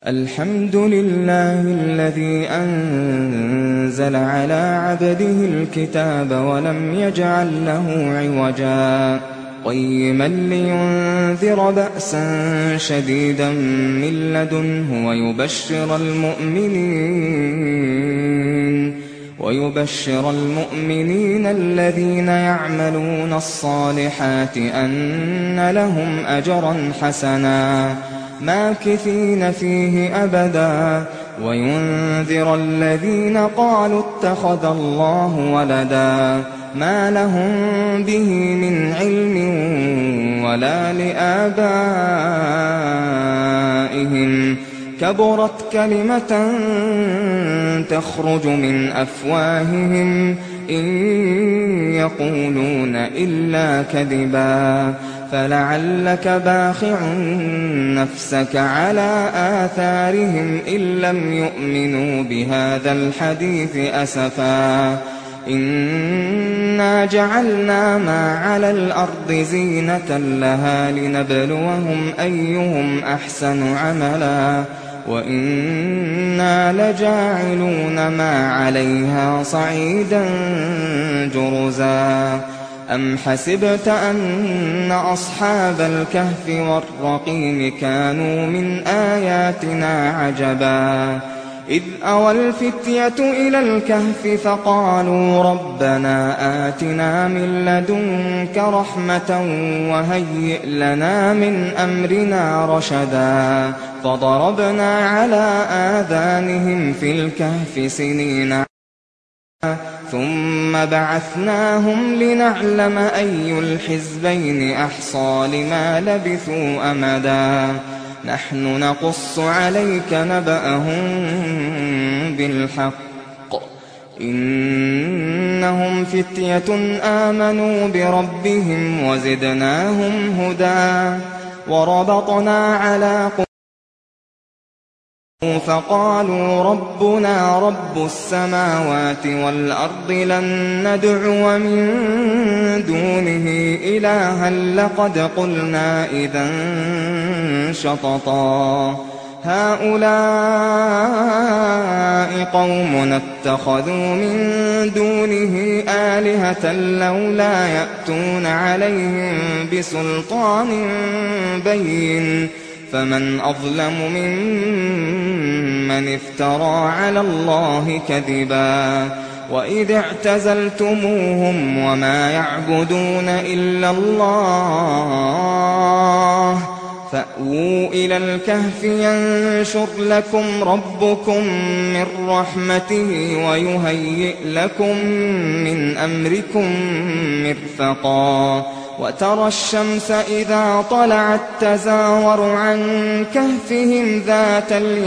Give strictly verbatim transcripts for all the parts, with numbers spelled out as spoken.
الحمد لله الذي أنزل على عبده الكتاب ولم يجعل له عوجا قيما لينذر بأسا شديدا من لدنه ويبشر المؤمنين ويبشر المؤمنين الذين يعملون الصالحات أن لهم أجرا حسنا ماكثين فيه أبدا وينذر الذين قالوا اتخذ الله ولدا ما لهم به من علم ولا لآبائهم كبرت كلمة تخرج من أفواههم إن يقولون إلا كذبا فلعلك باخع نفسك على آثارهم إن لم يؤمنوا بهذا الحديث أسفا إنا جعلنا ما على الأرض زينة لها لنبلوهم أيهم أحسن عملا وإنا لجاعلون ما عليها صعيدا جرزا أم حسبت أن أصحاب الكهف والرقيم كانوا من آياتنا عجبا إذ أوى الفتية إلى الكهف فقالوا ربنا آتنا من لدنك رحمة وهيئ لنا من أمرنا رشدا فضربنا على آذانهم في الكهف سنين ثم بعثناهم لنعلم أي الحزبين أحصى لما لبثوا أمدا نحن نقص عليك نبأهم بالحق إنهم فتية آمنوا بربهم وزدناهم هدى وربطنا على قلوبهم فقالوا ربنا رب السماوات والأرض لن ندعو من دونه إلها لقد قلنا إذا شططا هؤلاء قومنا اتخذوا من دونه آلهة لولا يأتون عليهم بسلطان بين فمن أظلم ممن افترى على الله كذبا وإذ اعتزلتموهم وما يعبدون إلا الله فأووا إلى الكهف ينشر لكم ربكم من رحمته ويهيئ لكم من أمركم مرفقا وترى الشمس إذا طلعت تزاور عن كهفهم ذات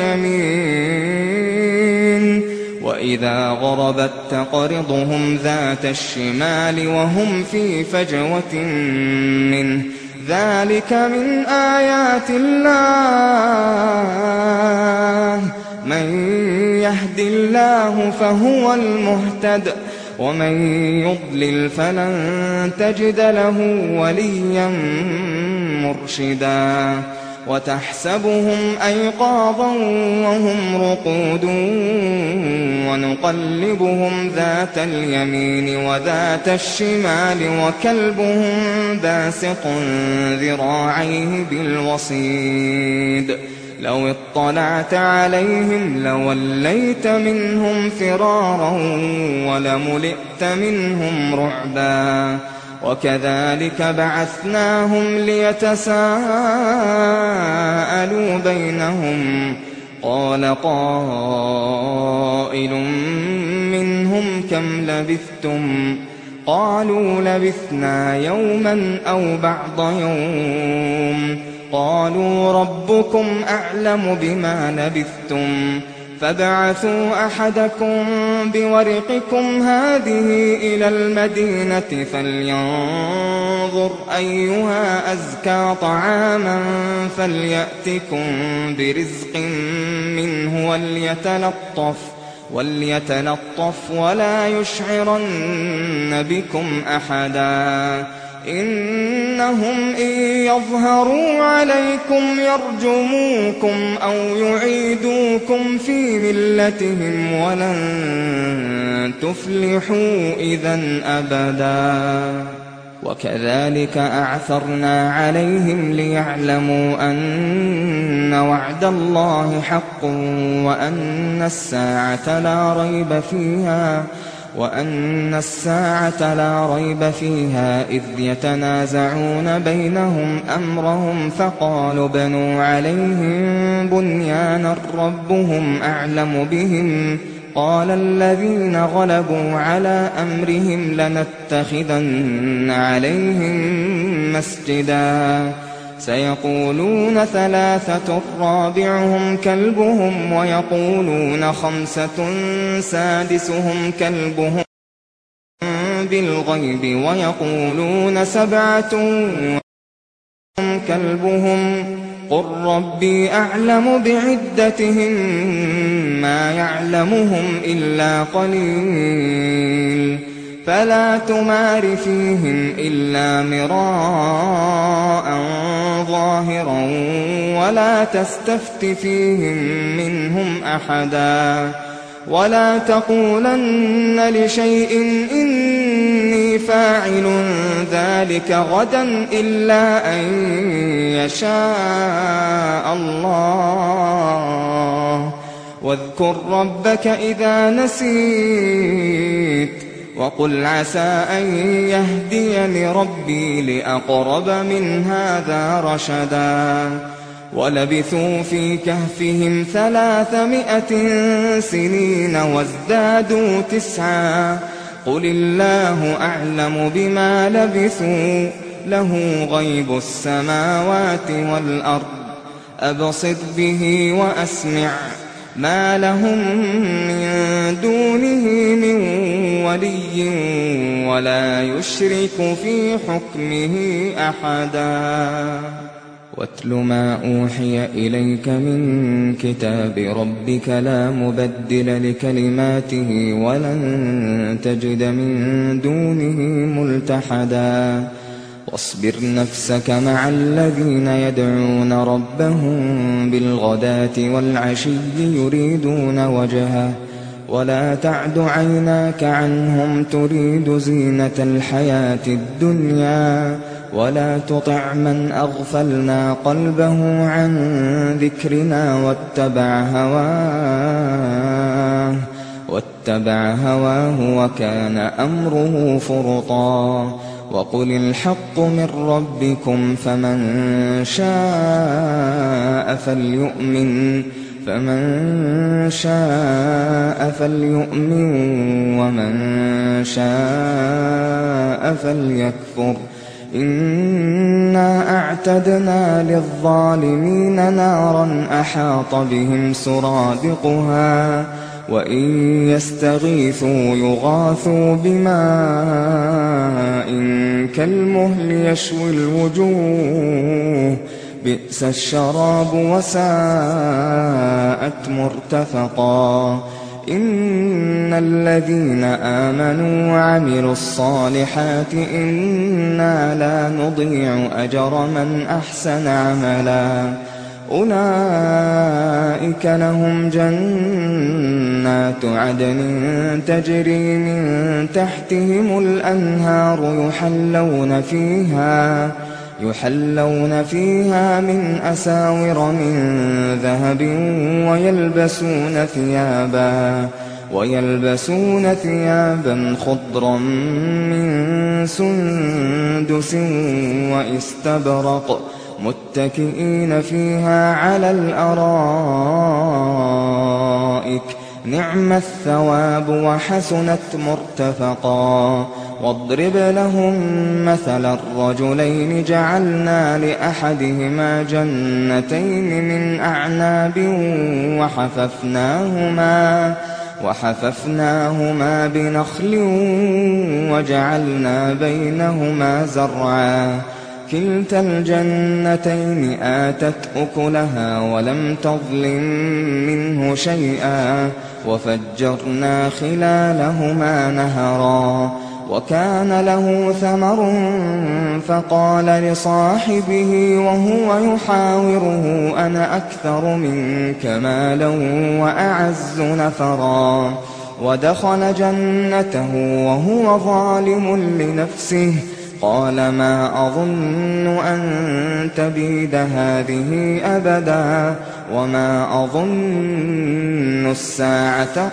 اليمين وإذا غربت تقرضهم ذات الشمال وهم في فجوة منه ذلك من آيات الله من يهد الله فهو المهتد ومن يضلل فلن تجد له وليا مرشدا وتحسبهم أيقاظا وهم رقود ونقلبهم ذات اليمين وذات الشمال وكلبهم باسط ذراعيه بالوصيد لو اطلعت عليهم لوليت منهم فرارا ولملئت منهم رعبا وكذلك بعثناهم ليتساءلوا بينهم قال قائل منهم كم لبثتم قالوا لبثنا يوما أو بعض يوم قالوا ربكم أعلم بما لبثتم فابعثوا أحدكم بورقكم هذه إلى المدينة فلينظر أيها أزكى طعاما فليأتكم برزق منه وليتلطف وليتلطف ولا يشعرن بكم أحدا إنهم إن يظهروا عليكم يرجموكم أو يعيدوكم في ملتهم ولن تفلحوا إذن أبدا. وكذلك أعثرنا عليهم ليعلموا أن وعد الله حق وأن الساعة لا ريب فيها وأن الساعة لا ريب فيها إذ يتنازعون بينهم أمرهم فقالوا بنوا عليهم بنيانا ربهم أعلم بهم قال الذين غلبوا على أمرهم لنتخذن عليهم مسجدا سيقولون ثلاثة رابعهم كلبهم ويقولون خمسة سادسهم كلبهم بالغيب ويقولون سبعة كلبهم قل ربي أعلم بعدتهم ما يعلمهم إلا قليل فلا تمار فيهم إلا مراء ظاهرا ولا تستفت فيهم منهم أحدا ولا تقولن لشيء إني فاعل ذلك غدا إلا أن يشاء الله واذكر ربك إذا نسيت وقل عسى أن يهديني ربي لأقرب من هذا رشدا ولبثوا في كهفهم ثلاثمائة سنين وازدادوا تسعا قل الله أعلم بما لبثوا له غيب السماوات والأرض أبصر به وأسمع ما لهم من دونه من ولي ولا يشرك في حكمه أحدا واتل ما أوحي إليك من كتاب ربك لا مبدل لكلماته ولن تجد من دونه ملتحدا واصبر نفسك مع الذين يدعون ربهم بالغداة والعشي يريدون وجهه ولا تعد عيناك عنهم تريد زينة الحياة الدنيا ولا تطع من أغفلنا قلبه عن ذكرنا واتبع هواه واتبع هواه وكان أمره فرطا وقل الحق من ربكم فمن شاء فليؤمن فمن شاء فليؤمن ومن شاء فليكفر إنا أعتدنا للظالمين نارا أحاط بهم سرادقها وإن يستغيثوا يغاثوا بماء كالمهل يشوي الوجوه بئس الشراب وساءت مرتفقا إن الذين آمنوا وعملوا الصالحات إنا لا نضيع أجر من أحسن عملا أولئك لهم جنات عدن تجري من تحتهم الأنهار يحلون فيها يحلون فيها من أساور من ذهب ويلبسون ثيابا ويلبسون ثيابا خضرا من سندس واستبرق متكئين فيها على الأرائك نعم الثواب وحسنت مرتفقا واضرب لهم مثل الرجلين جعلنا لأحدهما جنتين من أعناب وحففناهما وحففناهما بنخل وجعلنا بينهما زرعا كلتا الجنتين آتت أكلها ولم تظلم منه شيئا وفجرنا خلالهما نهرا وكان له ثمر فقال لصاحبه وهو يحاوره أنا أكثر منك مالا وأعز نفرا ودخل جنته وهو ظالم لنفسه قال ما أظن أن تبيد هذه أبدا وما أظن الساعة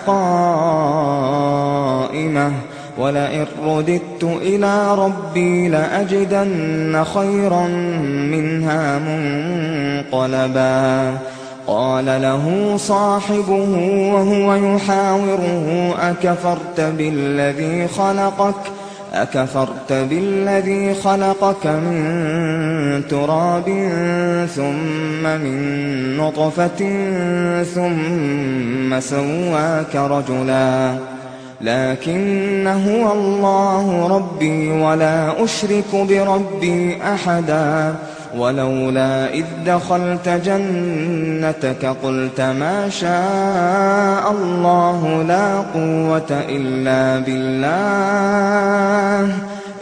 قائمة ولئن رددت إلى ربي لأجدن خيرا منها منقلبا قال له صاحبه وهو يحاوره أكفرت بالذي خلقك أكفرت بالذي خلقك من تراب ثم من نطفة ثم سواك رجلا لكن هو الله ربي ولا أشرك بربي أحدا ولولا إذ دخلت جنتك قلت ما شاء الله لا قوة إلا بالله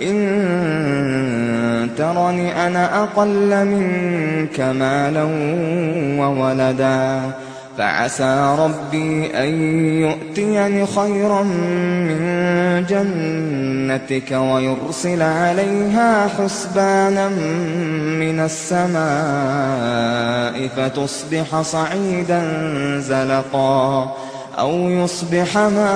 إن ترني أنا أقل منك مالا وولدا فعسى ربي أن يؤتيني خيرا من جنتك ويرسل عليها حسبانا من السماء فتصبح صعيدا زلقا أو يصبح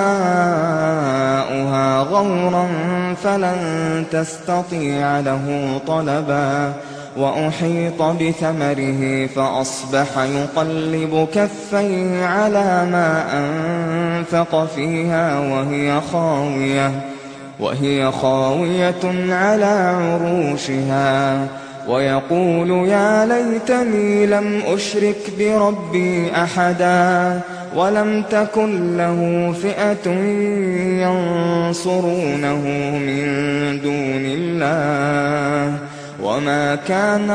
ماؤها غورا فلن تستطيع له طلبا وأحيط بثمره فأصبح يقلب كفيه على ما أنفق فيها وهي خاوية وهي خاوية على عروشها ويقول يا ليتني لم أشرك بربي أحدا ولم تكن له فئة ينصرونه من دون الله وما كان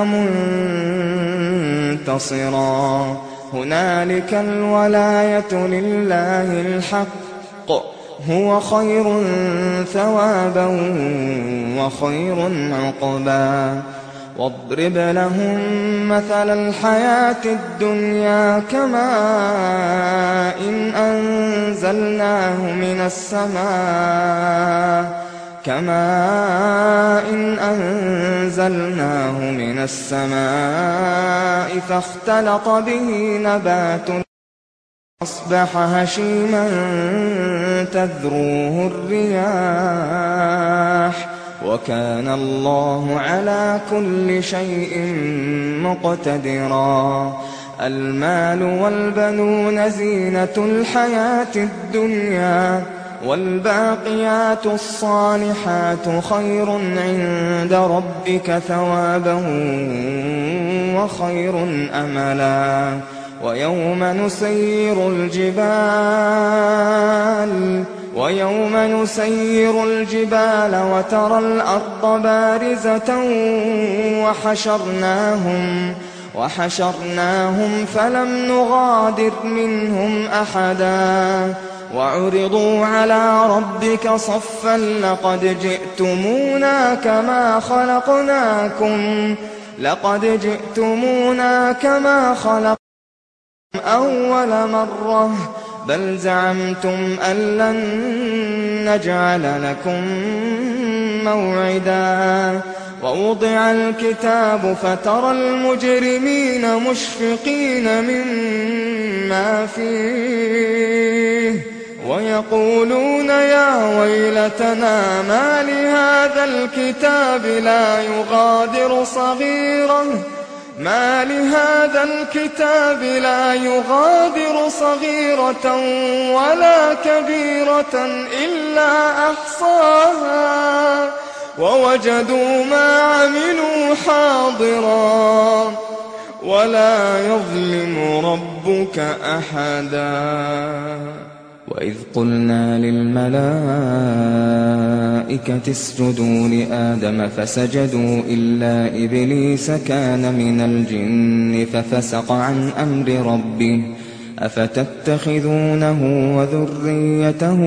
منتصرا هنالك الولاية لله الحق هو خير ثوابا وخير عقبا واضرب لهم مثل الحياة الدنيا كماء إن أنزلناه من السماء كماء إن أنزلناه من السماء فاختلط به نبات أصبح هشيما تذروه الرياح وكان الله على كل شيء مقتدرا المال والبنون زينة الحياة الدنيا والباقيات الصالحات خير عند ربك ثوابا وخير أملا ويوم نسير الجبال ويوم نسير الجبال وترى الأرض بارزة وحشرناهم وحشرناهم فلم نغادر منهم أحدا وعرضوا على ربك صفا لقد جئتمونا كما خلقناكم لقد جئتمونا كما خلقناكم أول مرة بل زعمتم أن لن نجعل لكم موعدا ووضع الكتاب فترى المجرمين مشفقين مما فيه ويقولون يا ويلتنا ما لهذا الكتاب لا يغادر صغيرة ما لهذا الكتاب لا يغادر صغيرة ولا كبيرة إلا أحصاها ووجدوا ما عملوا حاضرا ولا يظلم ربك أحدا وإذ قلنا للملائكة اسجدوا لآدم فسجدوا إلا إبليس كان من الجن ففسق عن أمر ربه أفتتخذونه وذريته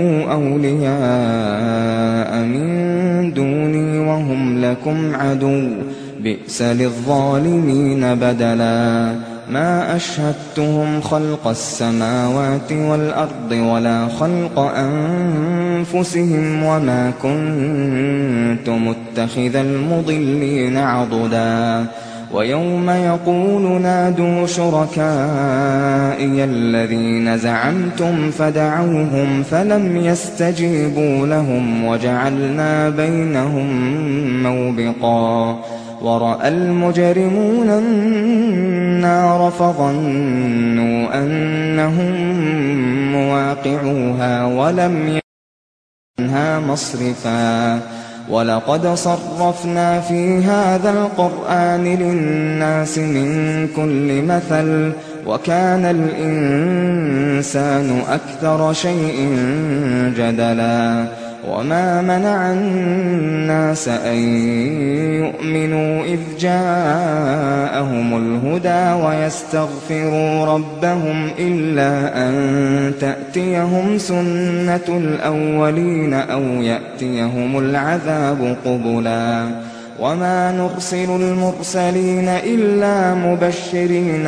أولياء من دوني وهم لكم عدو بئس للظالمين بدلا ما أشهدتهم خلق السماوات والأرض ولا خلق أنفسهم وما كنت متخذ المضلين عضدا ويوم يقول نادوا شركائي الذين زعمتم فدعوهم فلم يستجيبوا لهم وجعلنا بينهم موبقا ورأى المجرمون النار فظنوا أنهم مواقعوها ولم يكنها مصرفا ولقد صرفنا في هذا القرآن للناس من كل مثل وكان الإنسان أكثر شيء جدلا وما منع الناس أن يؤمنوا إذ جاءهم الهدى ويستغفروا ربهم إلا أن تأتيهم سنة الأولين أو يأتيهم العذاب قبلا وما نرسل المرسلين إلا مبشرين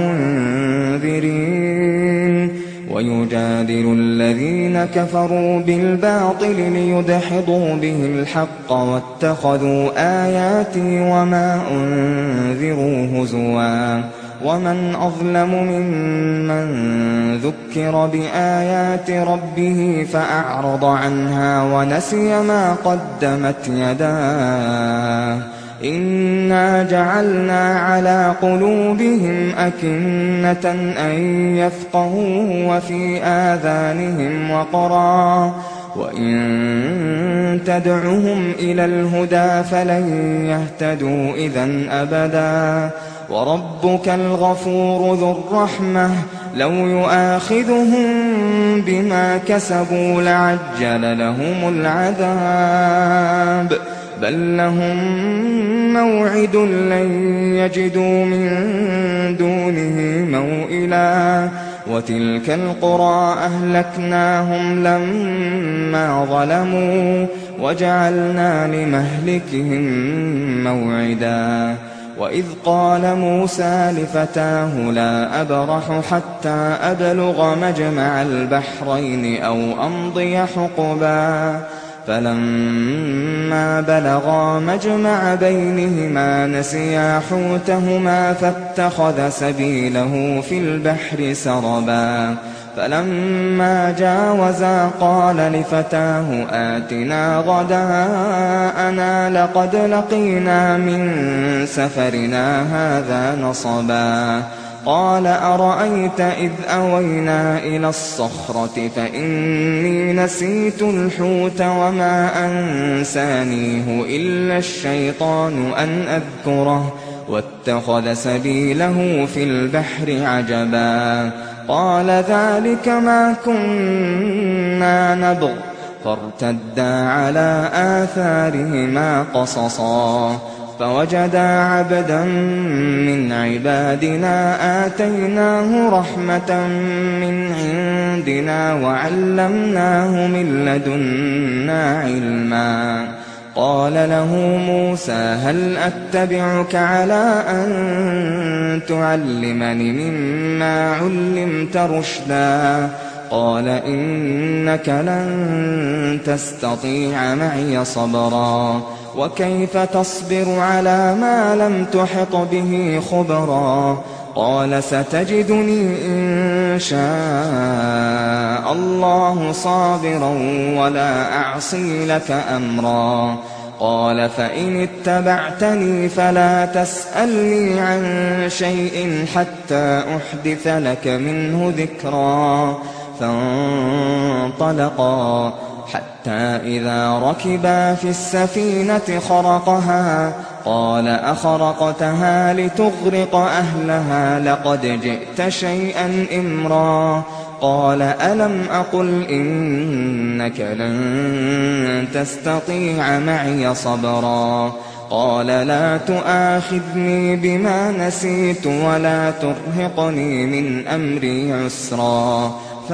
ومنذرين ويجادل الذين كفروا بالباطل ليدحضوا به الحق واتخذوا آياتي وما أنذروا هزوا ومن أظلم ممن ذكر بآيات ربه فأعرض عنها ونسي ما قدمت يداه إنا جعلنا على قلوبهم أكنة أن يفقهوه وفي آذانهم وقرا وإن تدعهم إلى الهدى فلن يهتدوا إذن أبدا وربك الغفور ذو الرحمة لو يؤاخذهم بما كسبوا لعجل لهم العذاب بل لهم موعد لن يجدوا من دونه موئلا وتلك القرى أهلكناهم لما ظلموا وجعلنا لمهلكهم موعدا وإذ قال موسى لفتاه لا أبرح حتى أبلغ مجمع البحرين أو أمضي حقبا فلما بلغا مجمع بينهما نسيا حوتهما فاتخذ سبيله في البحر سربا فلما جاوزا قال لفتاه آتنا غداءنا لقد لقينا من سفرنا هذا نصبا قال أرأيت إذ أوينا إلى الصخرة فإني نسيت الحوت وما أنسانيه إلا الشيطان أن أذكره واتخذ سبيله في البحر عجبا قال ذلك ما كنا نبغ فارتدا على آثارهما قصصا فوجدا عبدا من عبادنا آتيناه رحمة من عندنا وعلمناه من لدنا علما قال له موسى هل أتبعك على أن تعلمني مما علمت رشدا قال إنك لن تستطيع معي صبرا وكيف تصبر على ما لم تحط به خبرا قال ستجدني إن شاء الله صابرا ولا أعصي لك أمرا قال فإن اتبعتني فلا تسألني عن شيء حتى أحدث لك منه ذكرا فانطلقا حتى إذا ركبا في السفينة خرقها قال أخرقتها لتغرق أهلها لقد جئت شيئا إمرا قال ألم أقل إنك لن تستطيع معي صبرا قال لا تؤاخذني بما نسيت ولا ترهقني من أمري عسرا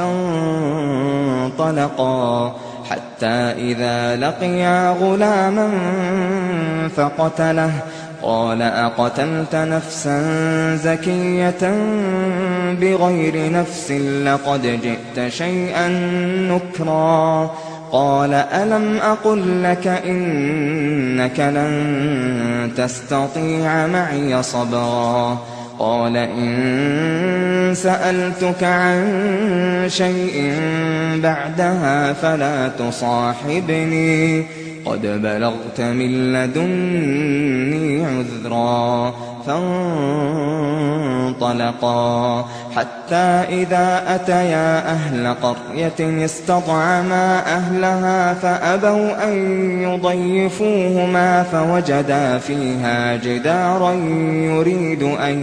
فانطلقا حتى إذا لقيا غلاما فقتله قال أقتلت نفسا زكية بغير نفس لقد جئت شيئا نكرا قال ألم أقل لك إنك لن تستطيع معي صبرا قال إن سألتك عن شيء بعدها فلا تصاحبني قد بلغت من لدني عذرا فانطلقا حتى إذا أتيا أهل قرية استطعما أهلها فأبوا أن يضيفوهما فوجدا فيها جدارا يريد أن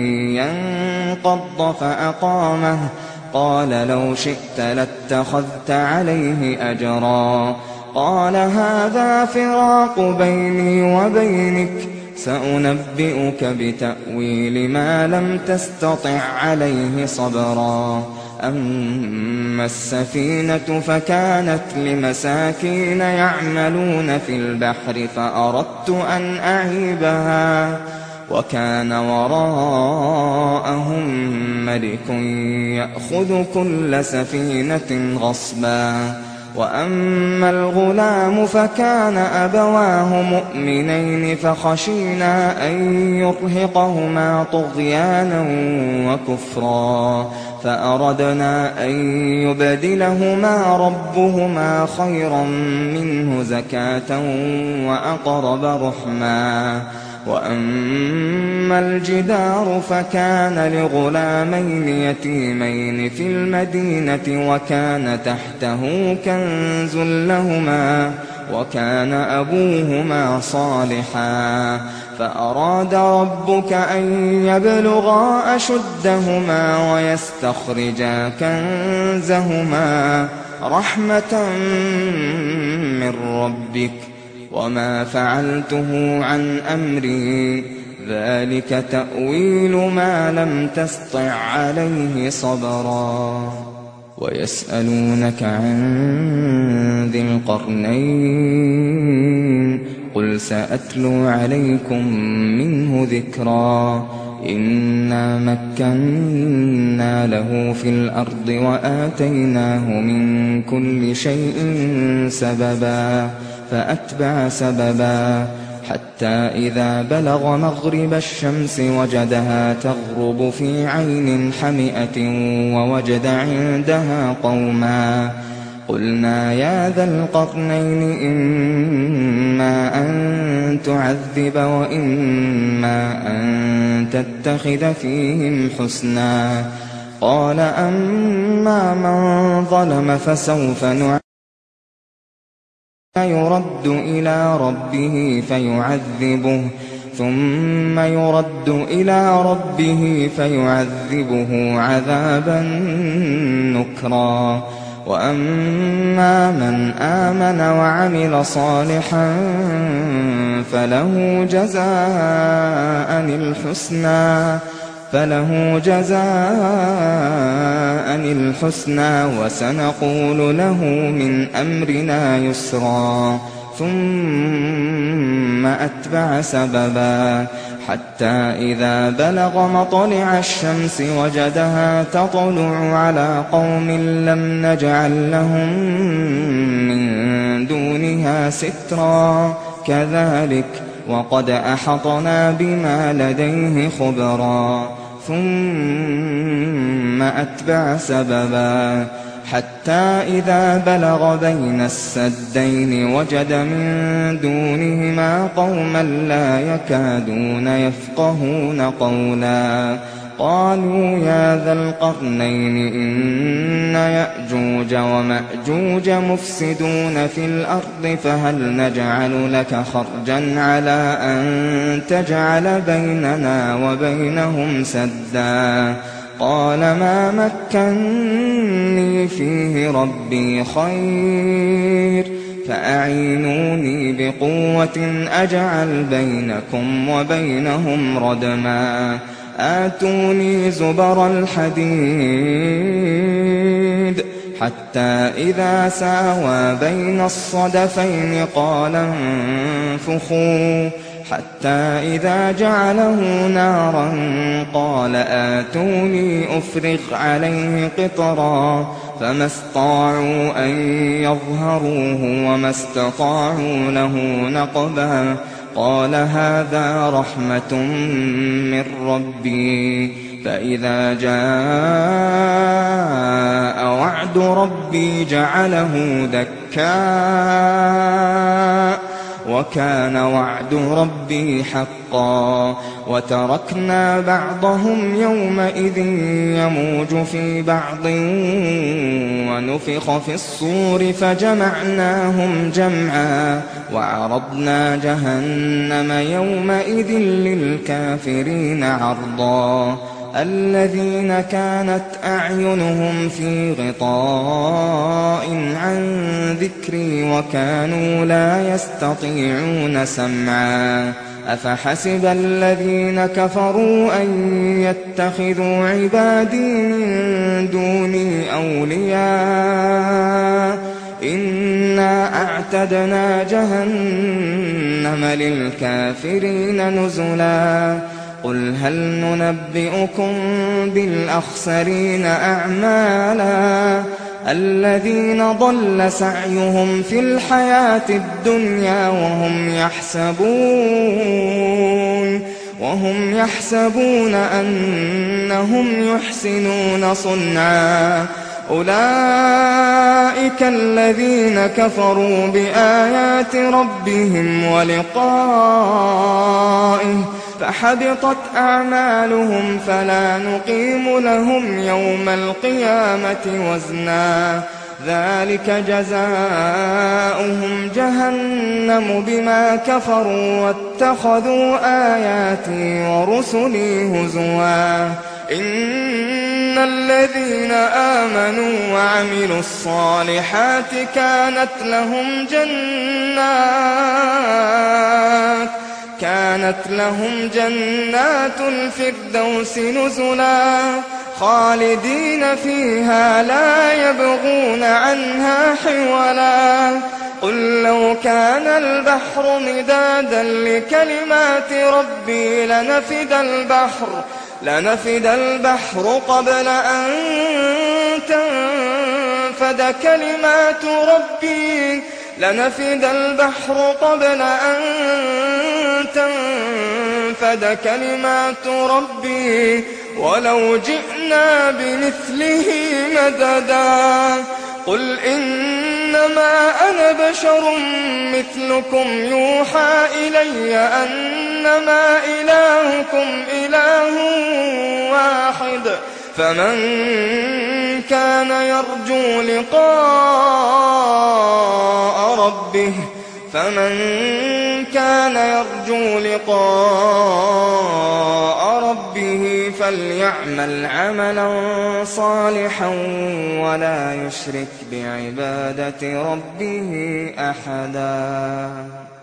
ينقض فأقامه قال لو شئت لاتخذت عليه أجرا قال هذا فراق بيني وبينك سأنبئك بتأويل ما لم تستطع عليه صبرا أما السفينة فكانت لمساكين يعملون في البحر فأردت أن أعيبها وكان وراءهم ملك يأخذ كل سفينة غصبا وأما الغلام فكان أبواه مؤمنين فخشينا أن يرهقهما طغيانا وكفرا فأردنا أن يبدلهما ربهما خيرا منه زكاة وأقرب رحما وأما الجدار فكان لغلامين يتيمين في المدينة وكان تحته كنز لهما وكان أبوهما صالحا فأراد ربك أن يبلغا أشدهما ويستخرجا كنزهما رحمة من ربك وما فعلته عن أمري ذلك تأويل ما لم تسطع عليه صبرا ويسألونك عن ذي القرنين قل سأتلو عليكم منه ذكرا إنا مكنا له في الأرض وآتيناه من كل شيء سببا فأتبع سببا حتى إذا بلغ مغرب الشمس وجدها تغرب في عين حمئة ووجد عندها قوما قلنا يا ذا القرنين إما أن تعذب وإما أن تتخذ فيهم حسنا قال أما من ظلم فسوف نعذبه يرد إلى ربه فيعذبه ثم يرد إلى ربه فيعذبه عذابا نكرا وأما من آمن وعمل صالحا فله جزاء الحسنى فله جزاء الحسنى وسنقول له من أمرنا يسرا ثم أتبع سببا حتى إذا بلغ مطلع الشمس وجدها تطلع على قوم لم نجعل لهم من دونها سترا كذلك وقد أحطنا بما لديه خبرا ثم أتبع سببا حتى إذا بلغ بين السدين وجد من دونهما قوما لا يكادون يفقهون قولا قالوا يا ذا القرنين إن يأجوج ومأجوج مفسدون في الأرض فهل نجعل لك خرجا على أن تجعل بيننا وبينهم سدا قال ما مكنني فيه ربي خير فأعينوني بقوة أجعل بينكم وبينهم ردما آتوني زبر الحديد حتى إذا ساوى بين الصدفين قال انفخوا حتى إذا جعله نارا قال آتوني أفرغ عليه قطرا فما استطاعوا أن يظهروه وما استطاعوا له نقبا قال هذا رحمة من ربي فإذا جاء وعد ربي جعله دكا وكان وعد ربي حقا وتركنا بعضهم يومئذ يموج في بعض ونفخ في الصور فجمعناهم جمعا وعرضنا جهنم يومئذ للكافرين عرضا الذين كانت أعينهم في غطاء عن ذكري وكانوا لا يستطيعون سمعا أفحسب الذين كفروا أن يتخذوا عبادي من دوني أولياء إنا أعتدنا جهنم للكافرين نزلا قل هل ننبئكم بالأخسرين أعمالا الذين ضل سعيهم في الحياة الدنيا وهم يحسبون وهم يحسبون أنهم يحسنون صنعا أولئك الذين كفروا بآيات ربهم ولقائه فحبطت أعمالهم فلا نقيم لهم يوم القيامة وزنا ذلك جزاؤهم جهنم بما كفروا واتخذوا آياتي ورسلي هزوا إن الذين آمنوا وعملوا الصالحات كانت لهم جنات كانت لهم جنات الفردوس نزلا خالدين فيها لا يبغون عنها حولا قل لو كان البحر مدادا لكلمات ربي لنفد البحر لنفد البحر قبل أن تنفد كلمات ربي لنفد البحر قبل أن تنفد كلمات ربي ولو جئنا بمثله مددا قل إنما أنا بشر مثلكم يوحى إلي أنما إلهكم إله واحد فمن كان يرجو لقاء ربه فمن كان يرجو لقاء ربه فليعمل عملا صالحا ولا يشرك بعبادة ربه أحدا.